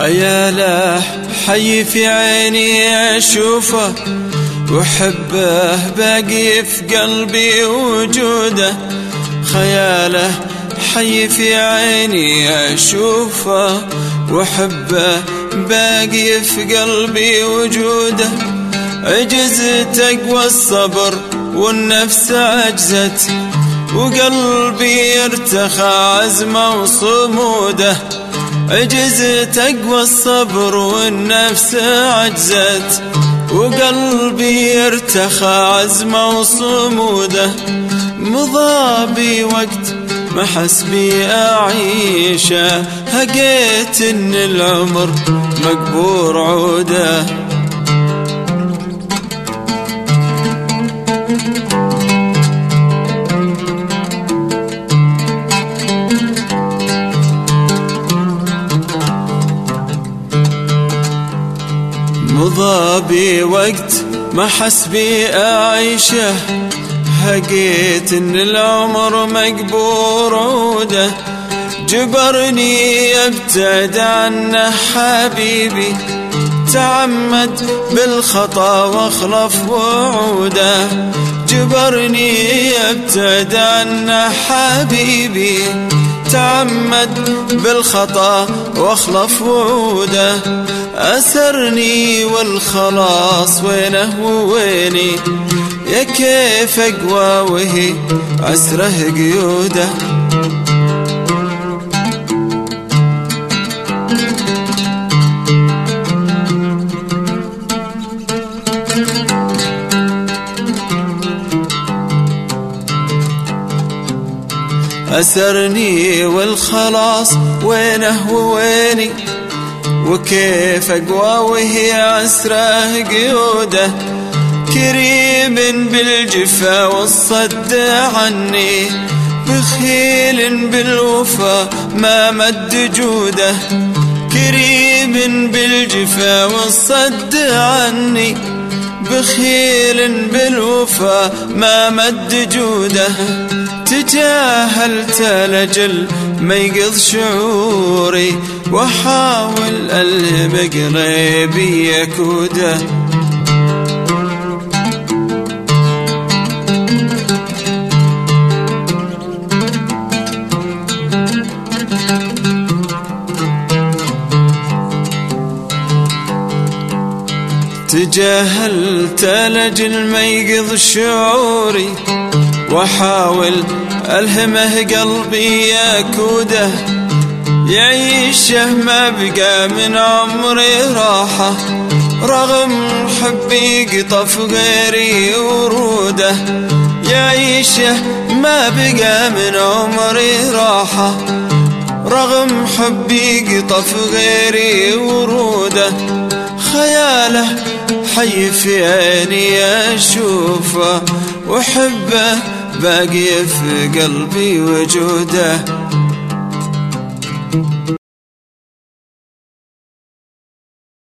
خياله حي في عيني أشوفه وحبه باقي في قلبي وجوده. خياله حي في عيني أشوفه وحبه باقي في قلبي وجوده. عجزت أقوى الصبر والنفس عجزت وقلبي ارتخى عزمه وصموده. عجزت أقوى الصبر والنفس عجزت وقلبي ارتخى عزمه وصموده. مضى بي وقت ما حسبي أعيشه هقيت إن العمر مقبور عوده. مضى بي وقت ما حسبي أعيشه هقيت إن العمر مقبور عوده. جبرني أبتعد عنه حبيبي تعمد بالخطا واخلف وعوده. جبرني أبتعد عنه حبيبي تعمد بالخطا واخلف وعوده. أسرني والخلاص وينه وويني يا كيف أقوى وهي عسره قيوده. أسرني والخلاص وينه وويني وكيف أقوى وهي عسره قيوده. كريم بالجفا والصد عني بخيل بالوفا ما مد جوده. كريم بالجفا والصد عني بخيل بالوفا ما مد جوده. تجاهلت لجل ما يقض شعوري وحاول ألهم قريبي يكوده. تجاهلت لجل ما يقض شعوري وحاول ألهمه قلبي يكوده. يعيشه ما بقى من عمري راحة رغم حبي قطف غيري وروده. يعيشه ما بقى من عمري راحة رغم حبي قطف غيري وروده. خياله حي في عيني أشوفه وحبه باقي في قلبي وجوده.